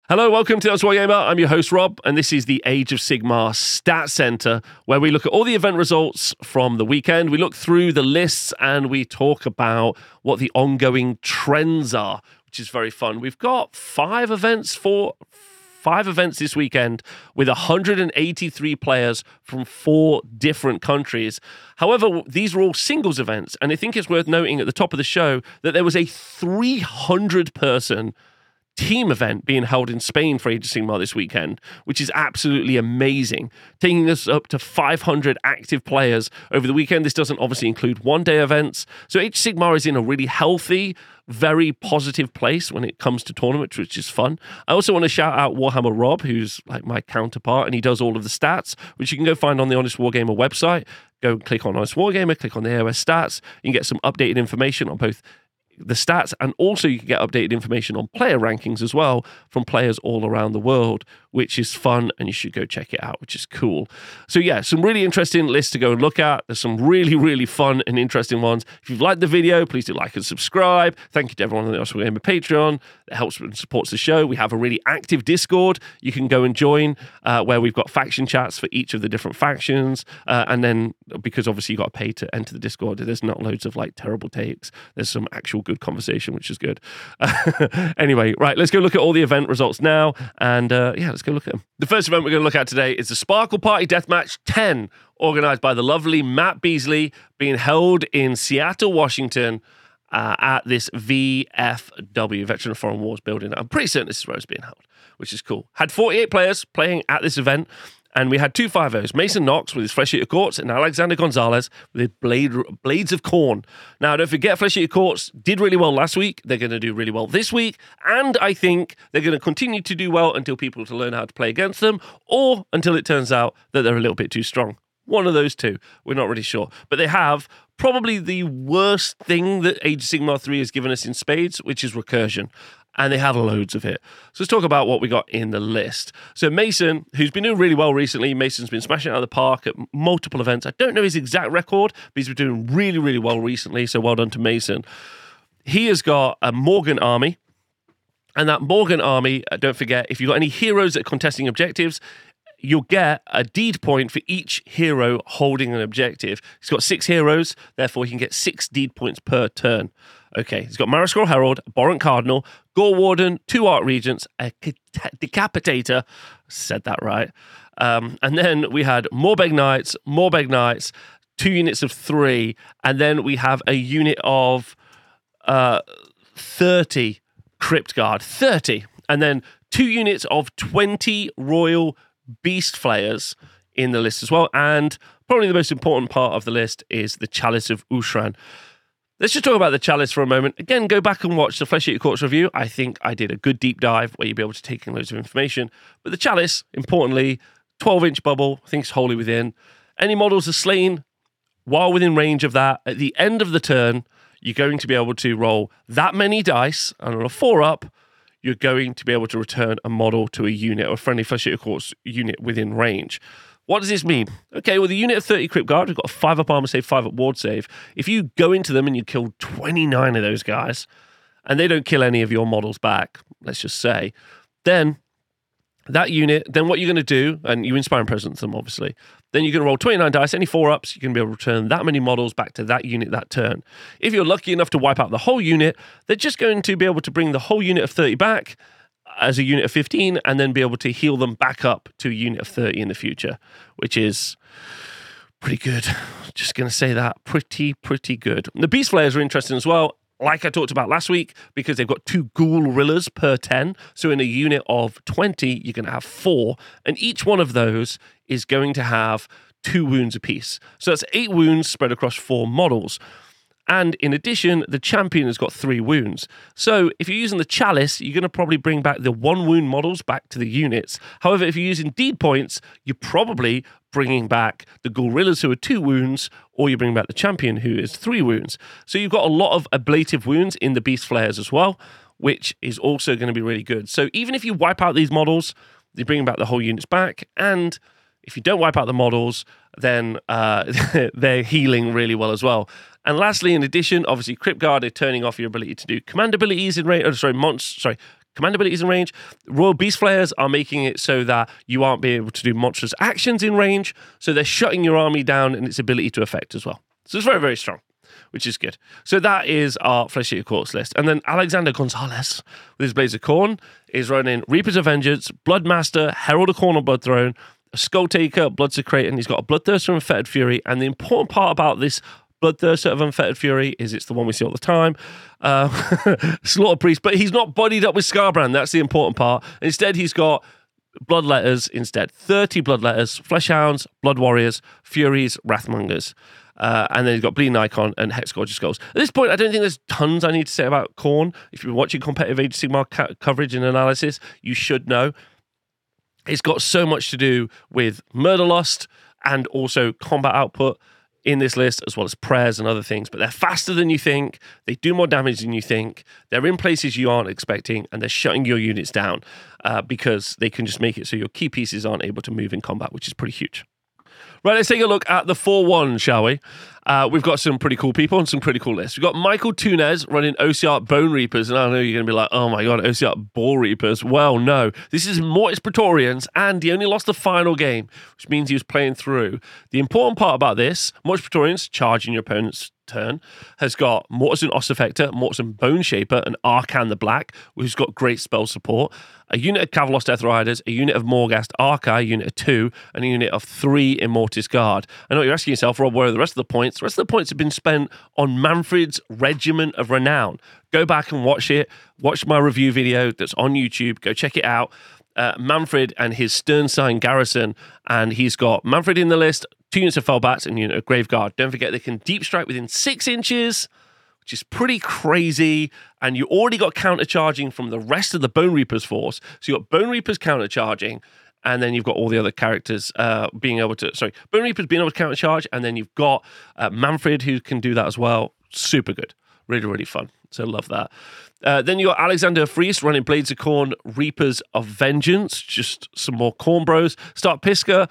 Hello, welcome to That's Wargamer. I'm your host, Rob, and this is the Age of Sigmar Stat Center, where we look at all the event results from the weekend. We look through the lists and we talk about what the ongoing trends are, which is very fun. We've got five events this weekend with 183 players from 4 different countries. However, these are all singles events, and I think it's worth noting at the top of the show that there was a 300-person team event being held in Spain for Age of Sigmar this weekend, which is absolutely amazing, taking us up to 500 active players over the weekend. This doesn't obviously include one-day events. So Age of Sigmar is in a really healthy, very positive place when it comes to tournaments, which is fun. I also want to shout out Warhammer Rob, who's like my counterpart, and he does all of the stats, which you can go find on the Honest Wargamer website. Go and click on Honest Wargamer, click on the AOS stats. You can get some updated information on both the stats, and also you can get updated information on player rankings as well from players all around the world, which is fun, and you should go check it out, which is cool. So yeah, some really interesting lists to go and look at. There's some really, really fun and interesting ones. If you've liked the video, please do like and subscribe. Thank you to everyone on the Honest Wargamer Patreon. It helps and supports the show. We have a really active Discord you can go and join, where we've got faction chats for each of the different factions, and then because obviously you've got to pay to enter the Discord, there's not loads of like terrible takes. There's some actual good conversation, which is good. Anyway, right, let's go look at all the event results now, and let's go look at them. The first event we're going to look at today is the Sparkle Party Deathmatch 10, organized by the lovely Matt Beasley, being held in Seattle, Washington, at this VFW, Veteran of Foreign Wars building. I'm pretty certain this is where it's being held, which is cool. Had 48 players playing at this event, and we had 2 5-0s, Mason Knox with his Flesh Eater Courts and Alexander Gonzalez with his Blades of Corn. Now, don't forget, Flesh Eater Courts did really well last week. They're going to do really well this week, and I think they're going to continue to do well until people to learn how to play against them, or until it turns out that they're a little bit too strong. One of those two. We're not really sure. But they have probably the worst thing that Age of Sigmar 3 has given us in spades, which is recursion. And they have loads of it. So let's talk about what we got in the list. So Mason, who's been doing really well recently, Mason's been smashing it out of the park at multiple events. I don't know his exact record, but he's been doing really, really well recently. So well done to Mason. He has got a Morgan army. And that Morgan army, don't forget, if you've got any heroes that are contesting objectives, you'll get a deed point for each hero holding an objective. He's got 6 heroes, therefore he can get 6 deed points per turn. Okay, he's got Marascroll Herald, a Borant Cardinal, Gore Warden, 2 Art Regents, a Decapitator, said that right. And then we had Morbeg Knights, 2 units of 3, and then we have a unit of 30 Crypt Guard, 30, and then 2 units of 20 Royal Beast Flayers in the list as well. And probably the most important part of the list is the Chalice of Ushran. Let's just talk about the Chalice for a moment. Again, go back and watch the Flesh Eater Courts review. I think I did a good deep dive where you'll be able to take in loads of information. But the Chalice, importantly, 12-inch bubble, I think it's wholly within. Any models are slain while within range of that. At the end of the turn, you're going to be able to roll that many dice, and on a 4-up, you're going to be able to return a model to a unit or a friendly Flesh Eater Courts unit within range. What does this mean? Okay, with a unit of 30 Crypt Guard, we've got a 5-up armor save, 5-up ward save. If you go into them and you kill 29 of those guys, and they don't kill any of your models back, let's just say, then that unit, then what you're going to do, and you inspire and presence them, obviously, then you're going to roll 29 dice, any 4-ups, you're going to be able to return that many models back to that unit that turn. If you're lucky enough to wipe out the whole unit, they're just going to be able to bring the whole unit of 30 back as a unit of 15, and then be able to heal them back up to a unit of 30 in the future, which is pretty good. Just going to say that. Pretty good. The Beast Flayers are interesting as well, like I talked about last week, because they've got 2 Ghoul-Rillas per 10. So in a unit of 20, you're going to have 4, and each one of those is going to have 2 wounds apiece. So that's 8 wounds spread across 4 models. And in addition, the champion has got 3 wounds. So if you're using the Chalice, you're going to probably bring back the 1 wound models back to the units. However, if you're using deed points, you're probably bringing back the Ghoul-Rillas who are 2 wounds, or you bring back the champion who is 3 wounds. So you've got a lot of ablative wounds in the Beast Flayers as well, which is also going to be really good. So even if you wipe out these models, you're bringing back the whole units back, and if you don't wipe out the models, then they're healing really well as well. And lastly, in addition, obviously, Crypt Guard are turning off your ability to do command abilities in range. command abilities in range. Royal Beast Flayers are making it so that you aren't being able to do monstrous actions in range, so they're shutting your army down and its ability to affect as well. So it's very, very strong, which is good. So that is our Flesh Eater Courts list. And then Alexander Gonzalez, with his Blaze of Khorne, is running Reapers of Vengeance, Bloodmaster, Herald of Khorne on Blood Throne, Skull Taker, Blood Secrete, and he's got a Bloodthirster and Unfettered Fury. And the important part about this Bloodthirster of Unfettered Fury is it's the one we see all the time. Slaughter Priest, but he's not bodied up with Scarbrand. That's the important part. Instead, he's got Bloodletters instead. 30 Bloodletters, Fleshhounds, Blood Warriors, Furies, Wrathmongers. And then you've got Bleeding Icon and Hex Gorgeous Skulls. At this point, I don't think there's tons I need to say about Khorne. If you've been watching competitive Age of Sigmar coverage and analysis, you should know. It's got so much to do with Murderlust and also combat output in this list, as well as prayers and other things. But they're faster than you think. They do more damage than you think. They're in places you aren't expecting, and they're shutting your units down because they can just make it so your key pieces aren't able to move in combat, which is pretty huge. Right, let's take a look at the 4-1, shall we? We've got some pretty cool people and some pretty cool lists. We've got Michael Tunez running OCR Bone Reapers, and I know you're going to be like, oh my god, OCR Ball Reapers. Well, no. This is Mortis Praetorians, and he only lost the final game, which means he was playing through. The important part about this, Mortis Praetorians, charging your opponent's turn, has got Mortis and Ossifector, Mortis and Bone Shaper, and Arcan the Black, who's got great spell support, a unit of Kavalos Death Riders, a unit of Morghast Archive, a unit of 2, and a unit of 3 Immortis Guard. I know what you're asking yourself, Rob, where are the rest of the points? The rest of the points have been spent on Manfred's Regiment of Renown. Go back and watch it. Watch my review video that's on YouTube. Go check it out. Manfred and his Sternstein Garrison, and he's got Manfred in the list, 2 units of Felbats and a unit of Graveguard. Don't forget they can deep strike within 6 inches, which is pretty crazy, and you already got countercharging from the rest of the Bone Reapers force. So you've got Bone Reapers countercharging, and then you've got all the other characters being able to... Sorry, Bone Reapers being able to countercharge, and then you've got Manfred who can do that as well. Super good. Really, really fun. So love that. Then you got Alexander Fries running Blades of Khorne, Reapers of Vengeance. Just some more Khorne bros. Stark Pista,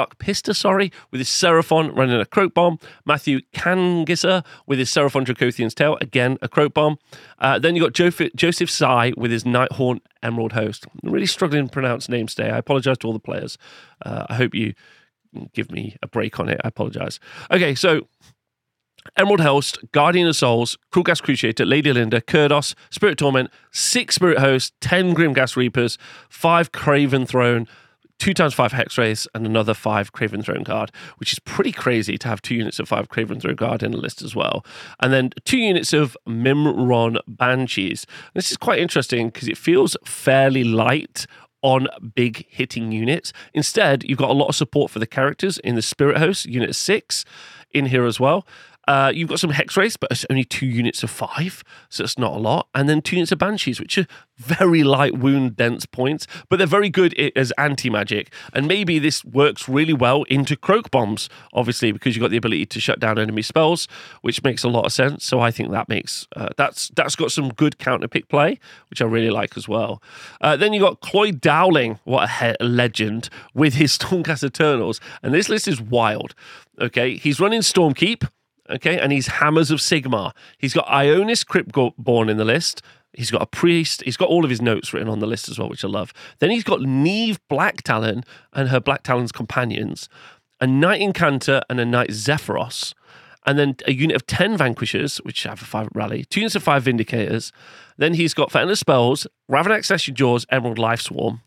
with his Seraphon running a Croak Bomb. Matthew Kangisser with his Seraphon Dracothian's Tail. Again, a Croak Bomb. Then you got Joseph Sai with his Nighthaunt Emerald Host. I'm really struggling to pronounce names today. I apologize to all the players. I hope you give me a break on it. I apologize. Okay, so... Emerald Host, Guardian of Souls, Krulgas Cruciator, Lady Linda, Kurdos, Spirit Torment, 6 Spirit Hosts, 10 Grimghast Reapers, 5 Craven Throne, 2x5 Hex Wraiths, and another 5 Craven Throne Guard, which is pretty crazy to have 2 units of 5 Craven Throne Guard in the list as well. And then 2 units of Mimron Banshees. This is quite interesting because it feels fairly light on big hitting units. Instead, you've got a lot of support for the characters in the Spirit Host, unit 6 in here as well. You've got some Hex Wraiths, but it's only 2 units of 5, so it's not a lot. And then 2 units of Banshees, which are very light wound dense points, but they're very good as anti-magic. And maybe this works really well into Croak Bombs, obviously, because you've got the ability to shut down enemy spells, which makes a lot of sense. So I think that makes that's got some good counter pick play, which I really like as well. Then you got Cloyd Dowling, what a legend, with his Stormcast Eternals. And this list is wild. Okay, he's running Stormkeep. Okay, and he's Hammers of Sigmar. He's got Ionis Cryptborn in the list. He's got a priest. He's got all of his notes written on the list as well, which I love. Then he's got Neve Blacktalon and her Blacktalon's companions, a Knight Incantor and a Knight Zephyros, and then a unit of 10 Vanquishers, which have a 5 rally, 2 units of 5 Vindicators. Then he's got for Endless Spells, Ravanax Session Jaws, Emerald Life Swarm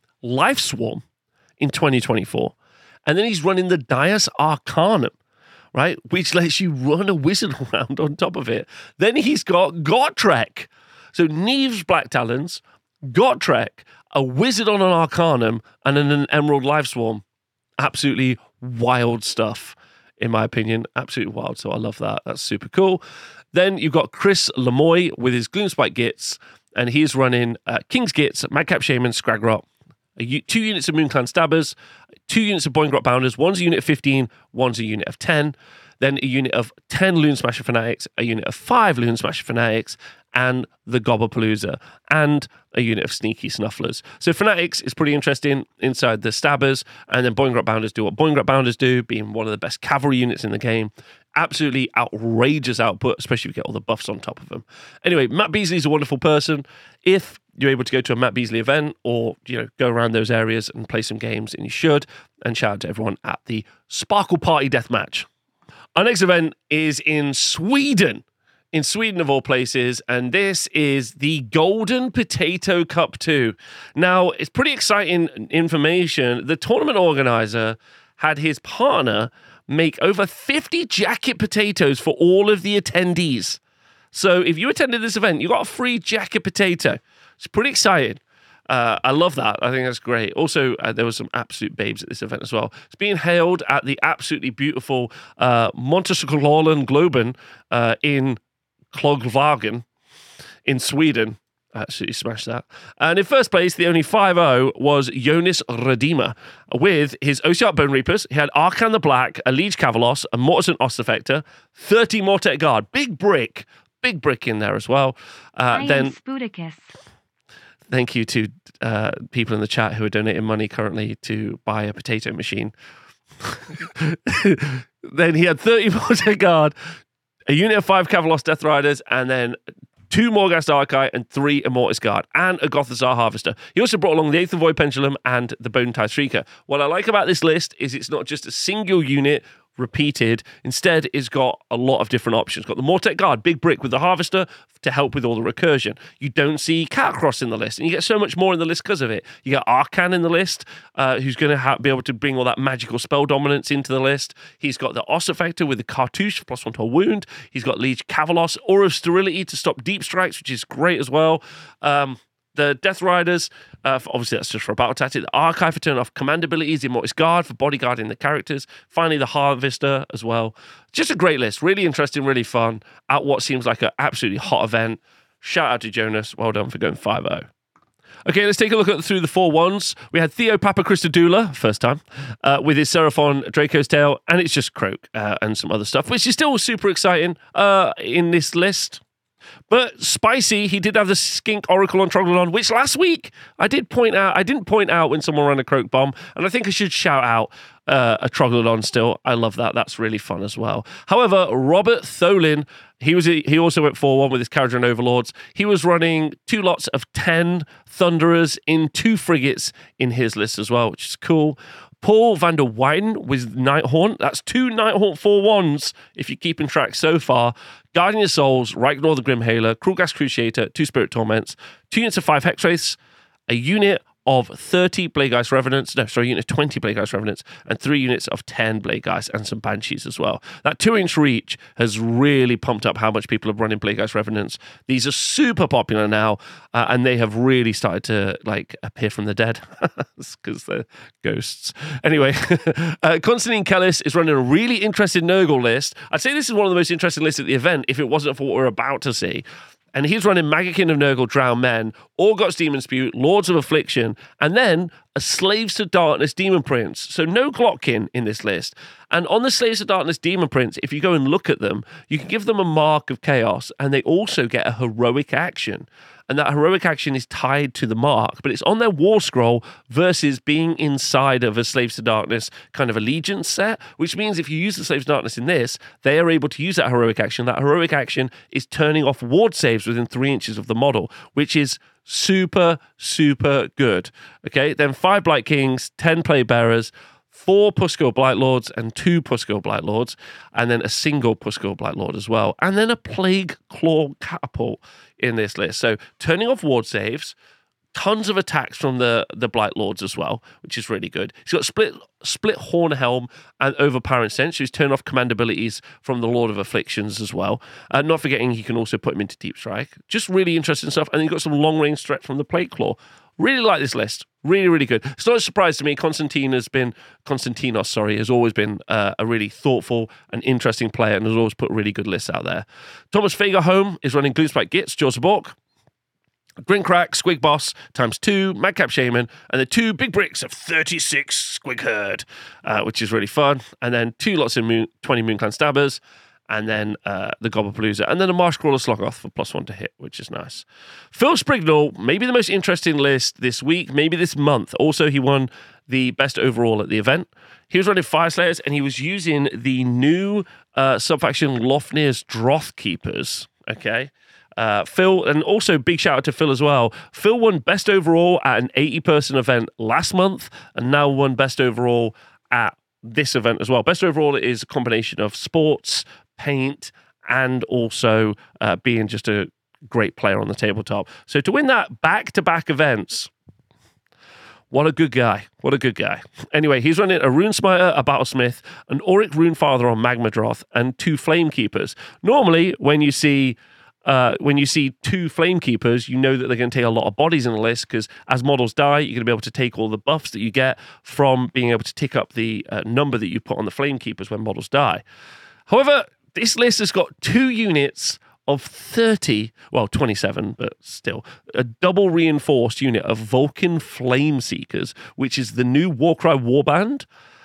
in 2024. And then he's running the Dias Arcanum, right, which lets you run a wizard around on top of it. Then he's got Gotrek. So Neve's Black Talons, Gotrek, a wizard on an Arcanum, and an Emerald Life Swarm. Absolutely wild stuff, in my opinion. Absolutely wild, so I love that. That's super cool. Then you've got Chris Lemoy with his Gloomspike Gits, and he's running King's Gits, Madcap Shaman, Scragrot, 2 units of Moonclan Stabbers, 2 units of Boingrot Bounders, one's a unit of 15, one's a unit of 10, then a unit of 10 Loon Smasher Fanatics, a unit of 5 Loon Smasher Fanatics, and the Gobblepalooza, and a unit of Sneaky Snufflers. So Fanatics is pretty interesting inside the Stabbers, and then Boingrot Bounders do what Boingrot Bounders do, being one of the best cavalry units in the game. Absolutely outrageous output, especially if you get all the buffs on top of them. Anyway, Matt Beasley's a wonderful person. If you're able to go to a Matt Beasley event or, go around those areas and play some games, and you should. And shout out to everyone at the Sparkle Party Deathmatch. Our next event is in Sweden of all places, and this is the Golden Potato Cup 2. Now, it's pretty exciting information. The tournament organizer had his partner make over 50 jacket potatoes for all of the attendees. So if you attended this event, you got a free jacket potato. It's pretty exciting. I love that. I think that's great. Also, there were some absolute babes at this event as well. It's being hailed at the absolutely beautiful Monteskolalen Globen in Klogvagen in Sweden. Absolutely smashed that. And in first place, the only 5-0 was Jonas Redeemer with his Ossiarch Bone Reapers. He had Arcan the Black, a Liege Kavalos, a Mortison Ossifector, 30 Mortek Guard. Big brick in there as well. Then Spudicus. Thank you to people in the chat who are donating money currently to buy a potato machine. Then he had 30 Mortek Guard, a unit of 5 Kavalos Death Riders, and then 2 Morghast Archai and 3 Immortus Guard, and a Gothizzar Harvester. He also brought along the Eighth Void Pendulum and the Bone Tie Shrieker. What I like about this list is it's not just a single unit repeated. Instead, it's got a lot of different options. Got the Mortek Guard, big brick with the Harvester to help with all the recursion. You don't see Catacross in the list, and you get so much more in the list because of it. You get Arcan in the list, who's going to be able to bring all that magical spell dominance into the list. He's got the Ossifector with the Cartouche, +1 to a wound. He's got Liege Kavalos, Aura of Sterility to stop deep strikes, which is great as well. The Death Riders, obviously that's just for a battle tactic. The Archive for turn off command abilities, the Immortus Guard for bodyguarding the characters. Finally, the Harvester as well. Just a great list. Really interesting, really fun. At what seems like an absolutely hot event. Shout out to Jonas. Well done for going 5-0. Okay, let's take a look through the 4-1s. We had Theo Papa Christodoula, first time, with his Seraphon Draco's Tail, and it's just Croak and some other stuff, which is still super exciting in this list. But spicy, he did have the Skink Oracle on Troglodon, which last week I didn't point out when someone ran a Croak bomb, and I think I should shout out a Troglodon still. I love that. That's really fun as well. However, Robert Tholin, he also went 4-1 with his Kharadron Overlords. He was running 2 lots of 10 Thunderers in 2 frigates in his list as well, which is cool. Paul van der Weyden with Nighthaunt. That's 2 Nighthaunt 4-1s, if you're keeping track so far. Guardian of Souls, Reignor the Grimhailer, Krulgas Cruciator, 2 Spirit Torments, 2 units of 5 Hexwraiths, a unit of 30 Bladegeist Revenants, a unit of 20 Bladegeist Revenants, and 3 units of 10 Bladegeist and some Banshees as well. That 2-inch reach has really pumped up how much people are running Bladegeist Revenants. These are super popular now, and they have really started to appear from the dead because they're ghosts. Anyway, Constantine Kellis is running a really interesting Nurgle list. I'd say this is one of the most interesting lists at the event if it wasn't for what we're about to see. And he's running Maggotkin of Nurgle, Drown Men, Orgots Demon Spew, Lords of Affliction, and then a Slaves to Darkness Demon Prince. So no Glottkin in this list. And on the Slaves to Darkness Demon Prince, if you go and look at them, you can give them a Mark of Chaos, and they also get a heroic action. And that heroic action is tied to the mark, but it's on their war scroll versus being inside of a Slaves to Darkness kind of allegiance set, which means if you use the Slaves to Darkness in this, they are able to use that heroic action. That heroic action is turning off ward saves within 3 inches of the model, which is super, super good. Okay, then 5 Blight Kings, 10 Plague Bearers, 4 Puskil Blight Lords and 2 Puskil Blight Lords, and then a single Puskil Blight Lord as well, and then a Plague Claw Catapult in this list. So turning off ward saves, tons of attacks from the Blight Lords as well, which is really good. He's got split Horn Helm and Overpowering Sense, so he's turned off command abilities from the Lord of Afflictions as well. Not forgetting he can also put him into Deep Strike. Just really interesting stuff. And then you've got some long range threat from the Plague Claw. Really like this list. Really, really good. It's not a surprise to me. Konstantinos has always been a really thoughtful and interesting player and has always put really good lists out there. Thomas Fagerholm is running Gloomspike Gitz, Jaws of Bork, Grincrack, Squig Boss, ×2, Madcap Shaman, and the 2 big bricks of 36 Squig Herd, which is really fun. And then 2 lots of 20 Moonclan Stabbers, and then the Gobblepalooza, and then a Marshcrawler Sloggoth for +1 to hit, which is nice. Phil Sprignall, maybe the most interesting list this week, maybe this month. Also, he won the best overall at the event. He was running Fire Slayers, and he was using the new subfaction Lofnir's Droth Keepers, okay? Phil, and also big shout out to Phil as well. Phil won best overall at an 80-person event last month and now won best overall at this event as well. Best overall is a combination of sports, paint, and also being just a great player on the tabletop. So to win that back-to-back events, what a good guy. What a good guy. Anyway, he's running a Runesmiter, a Battlesmith, an Auric Runefather on Magmadroth, and 2 Flamekeepers. Normally, when you see 2 Flamekeepers, you know that they're going to take a lot of bodies in the list, because as models die, you're going to be able to take all the buffs that you get from being able to tick up the number that you put on the Flamekeepers when models die. However, this list has got 2 units of 30, well, 27, but still, a double reinforced unit of Vulcan Flame Seekers, which is the new Warcry Warband,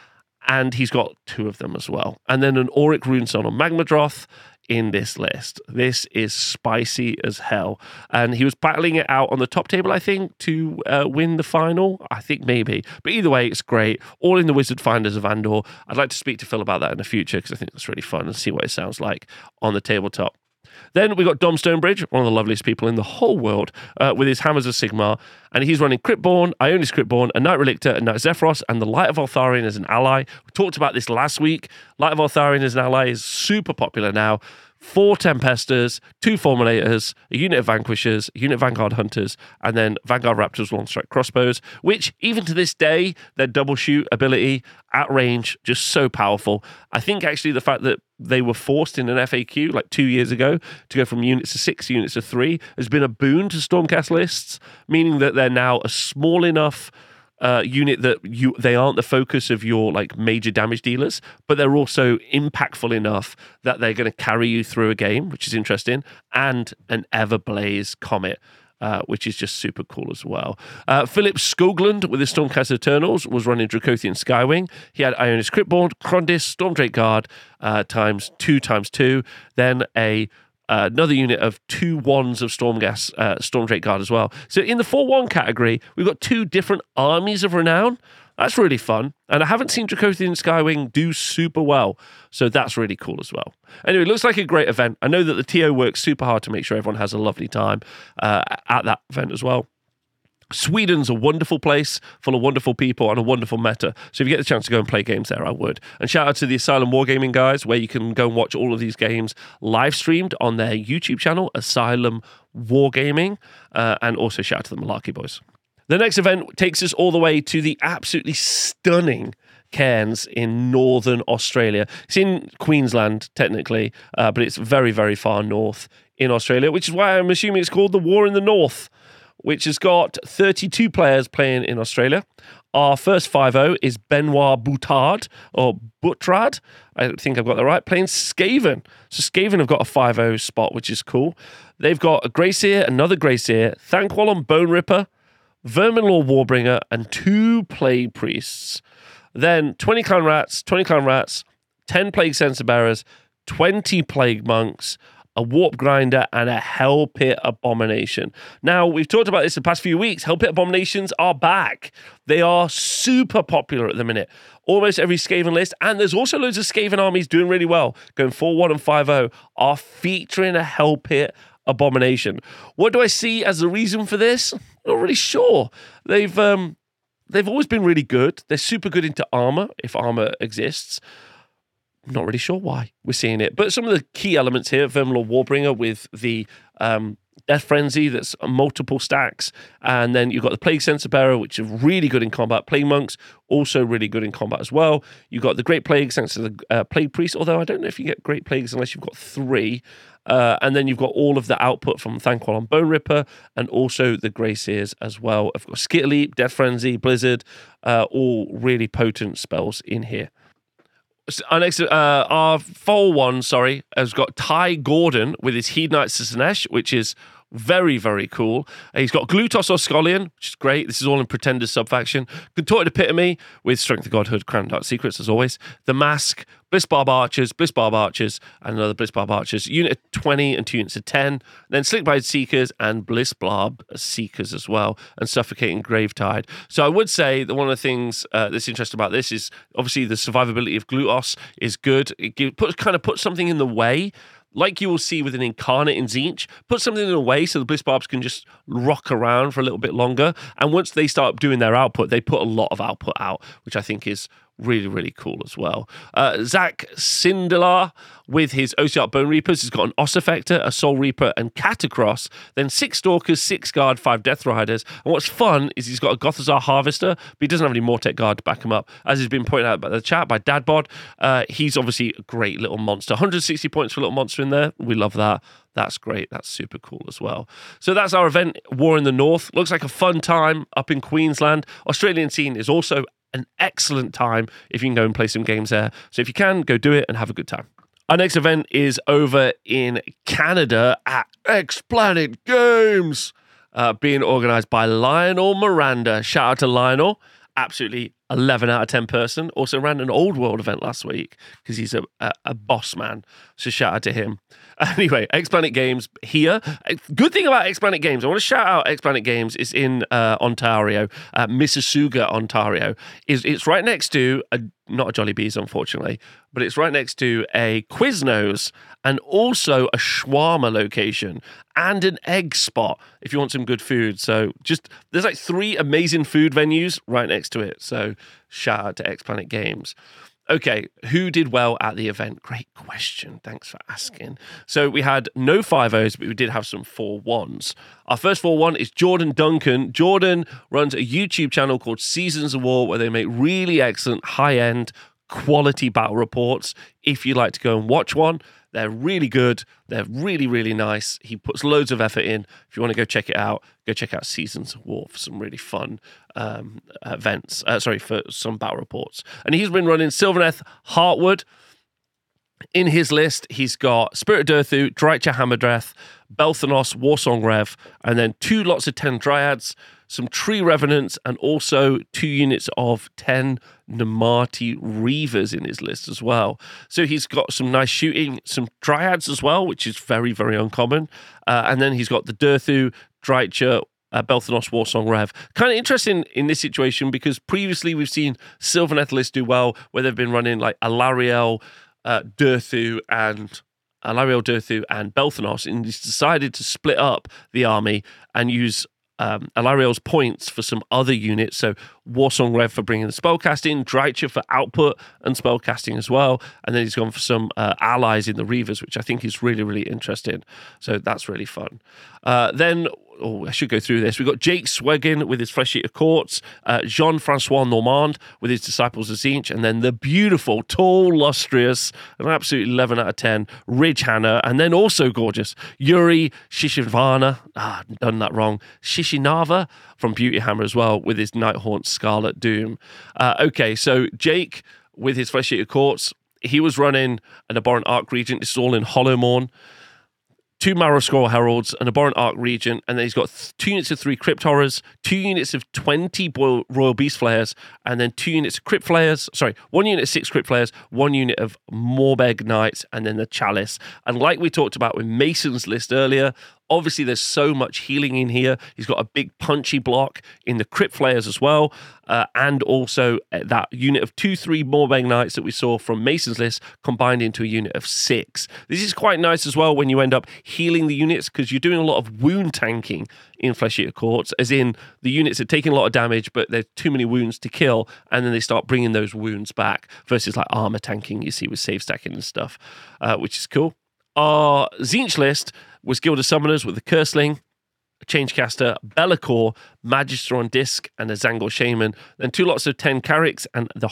and he's got 2 of them as well. And then an Auric Runeson on Magmadroth in this list. This is spicy as hell. And he was battling it out on the top table, I think, to win the final. I think maybe. But either way, it's great. All in the Wizard Finders of Andor. I'd like to speak to Phil about that in the future, because I think that's really fun, and see what it sounds like on the tabletop. Then we got Dom Stonebridge, one of the loveliest people in the whole world, with his Hammers of Sigmar, and he's running Cryptborn, Ionis Cryptborn, a Knight Relictor, a Knight Zephyros, and the Light of Altharion as an ally. We talked about this last week. Light of Altharion as an ally is super popular now. 4 Tempesters, 2 Fulminators, a unit of Vanquishers, a unit of Vanguard Hunters, and then Vanguard Raptors Long Strike Crossbows, which even to this day, their double shoot ability at range, just so powerful. I think actually the fact that they were forced in an FAQ like 2 years ago to go from units to 6 units to 3 has been a boon to Stormcast lists, meaning that they're now a small enough unit that they aren't the focus of your like major damage dealers, but they're also impactful enough that they're going to carry you through a game, which is interesting, and an Everblaze Comet, which is just super cool as well. Philip Skoglund with his Stormcast Eternals was running Dracothian Skywing. He had Ionis Cryptborn, Krondys, Stormdrake Guard times 2, then another unit of 2 wands of Stormdrake Guard as well. So in the 4-1 category, we've got 2 different armies of renown. That's really fun. And I haven't seen Dracothian Skywing do super well, so that's really cool as well. Anyway, it looks like a great event. I know that the TO works super hard to make sure everyone has a lovely time at that event as well. Sweden's a wonderful place full of wonderful people and a wonderful meta. So if you get the chance to go and play games there, I would. And shout out to the Asylum Wargaming guys, where you can go and watch all of these games live streamed on their YouTube channel, Asylum Wargaming. And also shout out to the Malarkey boys. The next event takes us all the way to the absolutely stunning Cairns in northern Australia. It's in Queensland, technically, but it's very, very far north in Australia, which is why I'm assuming it's called the War in the North, which has got 32 players playing in Australia. Our first 5-0 is Benoit Boutard, or Butrad, I think I've got that right, playing Skaven. So Skaven have got a 5-0 spot, which is cool. They've got a Greyseer, another Greyseer, Thanquolon Bone Ripper, Verminlord Warbringer, and 2 Plague Priests. Then 20 Clan Rats, 10 Plague Censer Bearers, 20 Plague Monks, a Warp Grinder, and a Hell Pit Abomination. Now, we've talked about this the past few weeks. Hell Pit Abominations are back. They are super popular at the minute. Almost every Skaven list, and there's also loads of Skaven armies doing really well, going 4-1 and 5-0, are featuring a Hell Pit Abomination. What do I see as the reason for this? Not really sure. They've always been really good. They're super good into armor, if armor exists. Not really sure why we're seeing it. But some of the key elements here, Verminlord Warbringer with the Death Frenzy that's multiple stacks. And then you've got the Plague Censer Bearer, which is really good in combat. Plague Monks, also really good in combat as well. You've got the Great Plague, thanks to the Plague Priest, although I don't know if you get Great Plagues unless you've got 3. And then you've got all of the output from Thanquolon Bone Ripper and also the Greyseers as well. I've got Skittle Leap, Death Frenzy, Blizzard, all really potent spells in here. Our next, our fall one, has got Ty Gordon with his Hedonites to Slaanesh, which is very, very cool. He's got Glutos or Scullion, which is great. This is all in Pretender's subfaction. Contorted Epitome with Strength of Godhood, Crown Dark Secrets, as always. The Mask, Blissbarb Archers, and another Blissbarb Archers. Unit of 20 and 2 units of 10. Then Slickblade Seekers and Blissbarb Seekers as well. And Suffocating Gravetide. So I would say that one of the things that's interesting about this is obviously the survivability of Glutos is good. It puts something in the way like you will see with an Incarnate in Tzeentch, put something in a way so the Bliss Barbs can just rock around for a little bit longer. And once they start doing their output, they put a lot of output out, which I think is really, really cool as well. Zach Sindelar with his OCR Bone Reapers has got an Ossifector, a Soul Reaper, and Catacross. Then 6 Stalkers, 6 Guard, 5 Death Riders. And what's fun is he's got a Gothazar Harvester, but he doesn't have any Mortek Guard to back him up. As has been pointed out by the chat by Dadbod, he's obviously a great little monster. 160 points for a little monster in there. We love that. That's great. That's super cool as well. So that's our event, War in the North. Looks like a fun time up in Queensland. Australian scene is also an excellent time if you can go and play some games there. So if you can, go do it and have a good time. Our next event is over in Canada at X-Planet Games, being organised by Lionel Miranda. Shout out to Lionel. Absolutely 11 out of 10 person. Also ran an Old World event last week because he's a boss man. So shout out to him. Anyway, X-Planet Games here. Good thing about X-Planet Games, I want to shout out X-Planet Games. It's in Ontario, Mississauga, Ontario. It's right next to, not a Jollibees, unfortunately, but it's right next to a Quiznos and also a shawarma location and an egg spot if you want some good food. So there's like 3 amazing food venues right next to it. So shout out to X-Planet Games. Okay, who did well at the event? Great question. Thanks for asking. So we had no 5-0s, but we did have some 4-1s. Our first 4-1 is Jordan Duncan. Jordan runs a YouTube channel called Seasons of War, where they make really excellent, high-end, quality battle reports. If you'd like to go and watch one, they're really good. They're really, really nice. He puts loads of effort in. If you want to go check it out, go check out Seasons of War for some really fun events. For some battle reports. And he's been running Sylvaneth Heartwood. In his list, he's got Spirit of Durthu, Drycha Hammerdreth, Belthanos, Warsong Rev, and then 2 lots of 10 Dryads, some Tree Revenants, and also 2 units of 10 Namati Reavers in his list as well. So he's got some nice shooting, some Dryads as well, which is very, very uncommon. And then he's got the Durthu, Drycha, Belthanos, Warsong Rev. Kind of interesting in this situation because previously we've seen Sylvaneth lists do well, where they've been running like Alarielle, Durthu and Belthanos, and he's decided to split up the army and use Alarielle's points for some other units. So Warsong Rev for bringing the spellcasting, Drycha for output and spellcasting as well. And then he's gone for some allies in the Reavers, which I think is really, really interesting. So that's really fun. I should go through this. We've got Jake Swegin with his Flesh Eater Courts, Jean-Francois Normand with his Disciples of Tzeentch, and then the beautiful, tall, lustrous, an absolute 11 out of 10, Ridge Hannah, and then also gorgeous, Yuri Shishinava, done that wrong, Shishinava from Beauty Hammer as well with his Nighthaunt Scarlet Doom. So Jake with his Flesh Eater Courts, he was running an Abhorrent Arc Regent. This is all in Hollowmorn. 2 Marrow Scroll Heralds, an Abhorrent Arc Regent, and then he's got 2 units of 3 Crypt Horrors, 2 units of 20 Royal Beast Flayers, and then 2 units of Crypt Flayers. 1 unit of 6 Crypt Flayers, 1 unit of Morbeg Knights, and then the Chalice. And like we talked about with Mason's list earlier, obviously there's so much healing in here. He's got a big punchy block in the Crypt Flayers as well, and also that unit of 2-3 Morbeg Knights that we saw from Mason's list combined into a unit of 6. This is quite nice as well when you end up healing the units, because you're doing a lot of wound tanking in Flesh Eater Courts, as in the units are taking a lot of damage, but there's too many wounds to kill, and then they start bringing those wounds back, versus like armor tanking you see with save stacking and stuff, which is cool. Our Tzeentch list was Guild of Summoners with the Curseling, a Changecaster, Be'lakor, Magister on Disc, and a Zangor Shaman. Then 2 lots of 10 Carricks and the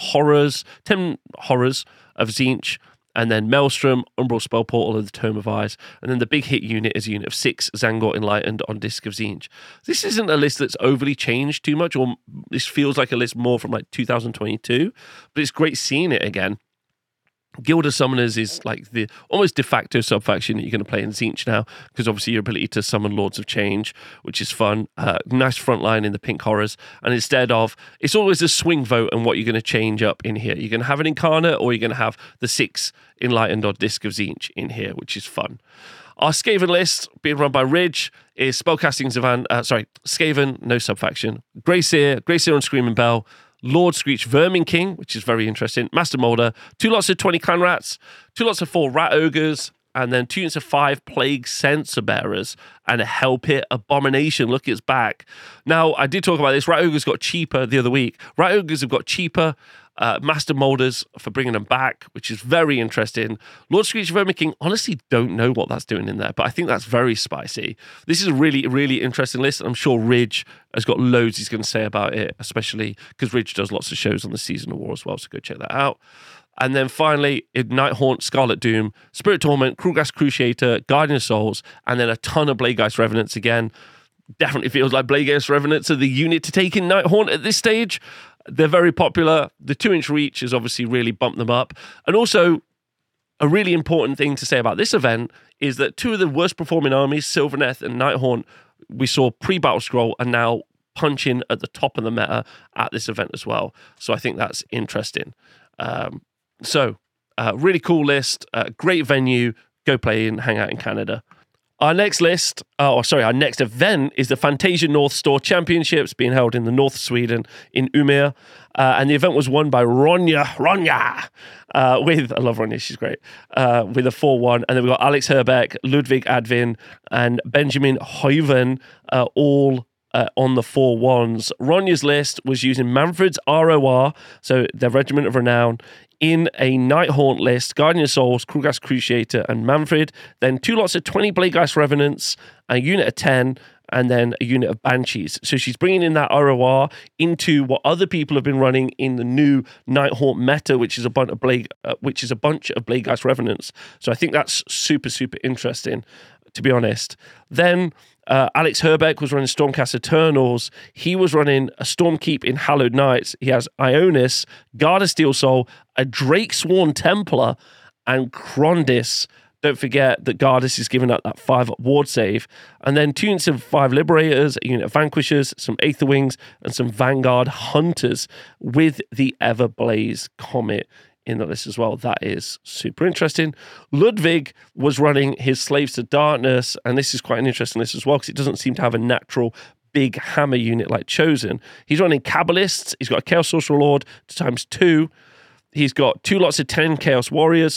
10 Horrors of Tzeentch, and then Maelstrom, Umbral Spell Portal, and the Tome of Eyes. And then the big hit unit is a unit of 6 Zangor Enlightened on Disc of Tzeentch. This isn't a list that's overly changed too much, or this feels like a list more from like 2022, but it's great seeing it again. Guild of Summoners is like the almost de facto subfaction that you're going to play in Tzeentch now, because obviously your ability to summon Lords of Change, which is fun. Nice front line in the Pink Horrors. And instead of, it's always a swing vote on what you're going to change up in here. You're going to have an Incarnate, or you're going to have the 6 Enlightened or Disc of Tzeentch in here, which is fun. Our Skaven list, being run by Ridge, is Spellcasting Skaven, no subfaction. Greyseer on Screaming Bell, Lord Screech Vermin King, which is very interesting. Master Molder, 2 lots of 20 Clan Rats, 2 lots of 4 Rat Ogres, and then 2 units of 5 Plague Censer Bearers, and a Help It Abomination. Look, it's back. Now, I did talk about this. Rat Ogres got cheaper the other week. Rat Ogres have got cheaper Master Molders for bringing them back, which is very interesting. Lord Screech Vermin King, honestly don't know what that's doing in there, but I think that's very spicy. This is a really, really interesting list. I'm sure Ridge has got loads he's going to say about it, especially because Ridge does lots of shows on the Season of War as well, so go check that out. And then finally, Ignite Haunt, Scarlet Doom, Spirit Torment, Krulgas Cruciator, Guardian of Souls, and then a ton of Bladegeist Revenants again. Definitely feels like Bladegeist Revenants are the unit to take in Night Haunt at this stage. They're very popular. The 2-inch reach has obviously really bumped them up. And also, a really important thing to say about this event is that 2 of the worst performing armies, Sylvaneth and Nighthaunt, we saw pre-Battle Scroll, are now punching at the top of the meta at this event as well. So I think that's interesting. Really cool list. Great venue. Go play and hang out in Canada. Our next event is the Fantasia North Store Championships being held in the north of Sweden in Umeå. And the event was won by Ronja, I love Ronja, she's great, with a 4-1. And then we got Alex Herbeck, Ludwig Advin, and Benjamin Heuven, all on the 4-1s. Ronja's list was using Manfred's ROR, so their Regiment of Renown, in a Night Haunt list, Guardian of Souls, Krulgas Cruciator, and Manfred. Then 2 lots of 20 Bladegeist Revenants, a unit of 10, and then a unit of Banshees. So she's bringing in that ROR into what other people have been running in the new Night Haunt meta, which is a bunch of Bladegeist Revenants. So I think that's super, super interesting, to be honest. Then Alex Herbeck was running Stormcast Eternals. He was running a Stormkeep in Hallowed Knights. He has Ionis, Guard of Steel Soul, a Drake Sworn Templar, and Krondys. Don't forget that Gardas is giving up that 5 ward save. And then 2 units of 5 Liberators, a unit of Vanquishers, some Aether Wings, and some Vanguard Hunters with the Everblaze Comet in the list as well. That is super interesting. Ludwig was running his Slaves to Darkness, and this is quite an interesting list as well because it doesn't seem to have a natural big hammer unit like Chosen. He's running Kabbalists. He's got a Chaos Sorcerer Lord ×2. He's got 2 lots of 10 Chaos Warriors.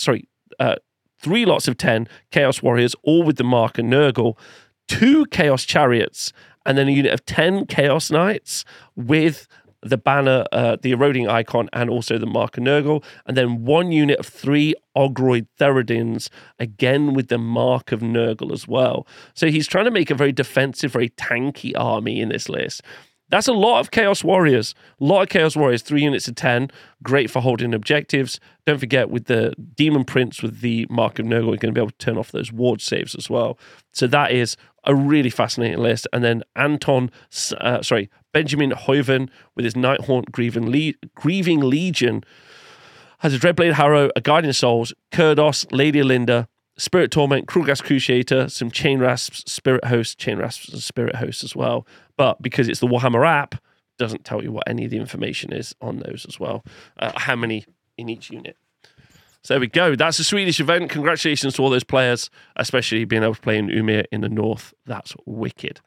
3 lots of 10 Chaos Warriors, all with the Mark and Nurgle. 2 Chaos Chariots, and then a unit of 10 Chaos Knights with the banner, the Eroding Icon, and also the Mark and Nurgle. And then 1 unit of 3 Ogroid Theridins, again with the Mark of Nurgle as well. So he's trying to make a very defensive, very tanky army in this list. That's a lot of Chaos Warriors. 3 units of 10. Great for holding objectives. Don't forget, with the Demon Prince, with the Mark of Nurgle, you're going to be able to turn off those ward saves as well. So that is a really fascinating list. And then Benjamin Heuven with his Night Haunt Grieving Legion has a Dreadblade Harrow, a Guardian of Souls, Kurdos, Lady Alinda, Spirit Torment, Krulgas Cruciator, some Chain Rasps, Spirit Host, Chain Rasps, and Spirit Host as well. But because it's the Warhammer app, doesn't tell you what any of the information is on those as well. How many in each unit. So there we go. That's a Swedish event. Congratulations to all those players, especially being able to play in Umeå in the north. That's wicked.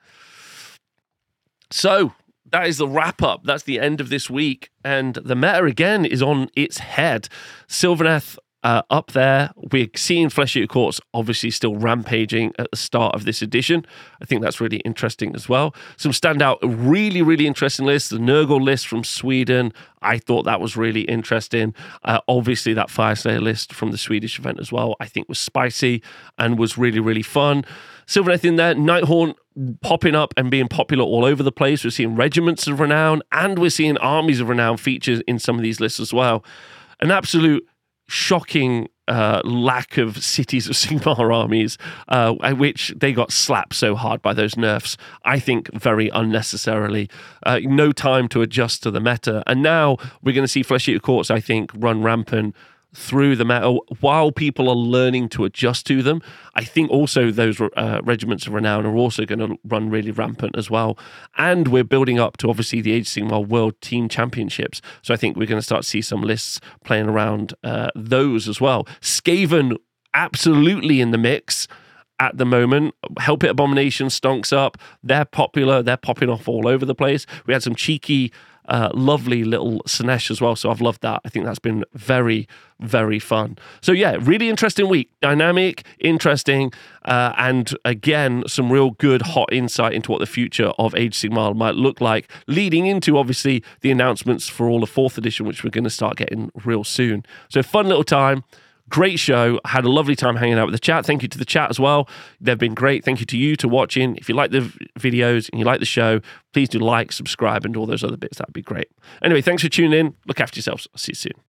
So that is the wrap up. That's the end of this week. And the meta again is on its head. Sylvaneth up there. We're seeing Flesh Eater Courts obviously still rampaging at the start of this edition. I think that's really interesting as well. Some standout, really, really interesting lists. The Nurgle list from Sweden. I thought that was really interesting. Obviously, that Fireslayer list from the Swedish event as well, I think was spicy and was really, really fun. Sylvaneth in there. Night Haunt popping up and being popular all over the place. We're seeing Regiments of Renown and we're seeing Armies of Renown featured in some of these lists as well. An absolute shocking lack of Cities of Sigmar armies, which they got slapped so hard by those nerfs, I think very unnecessarily. No time to adjust to the meta. And now we're going to see Flesh Eater Courts, I think, run rampant through the meta while people are learning to adjust to them. I think also those Regiments of Renown are also going to run really rampant as well. And we're building up to obviously the Age of Sigmar World Team Championships. So I think we're going to start to see some lists playing around those as well. Skaven absolutely in the mix at the moment. Help It Abomination stonks up. They're popular. They're popping off all over the place. We had some cheeky lovely little Slaanesh as well. So I've loved that. I think that's been very, very fun. So yeah, really interesting week. Dynamic, interesting, and again, some real good hot insight into what the future of Age of Sigmar might look like, leading into obviously the announcements for all of 4th edition, which we're going to start getting real soon. So fun little time. Great show. Had a lovely time hanging out with the chat. Thank you to the chat as well. They've been great. Thank you to you to watching. If you like the videos and you like the show, please do like, subscribe, and all those other bits. That'd be great. Anyway, thanks for tuning in. Look after yourselves. I'll see you soon.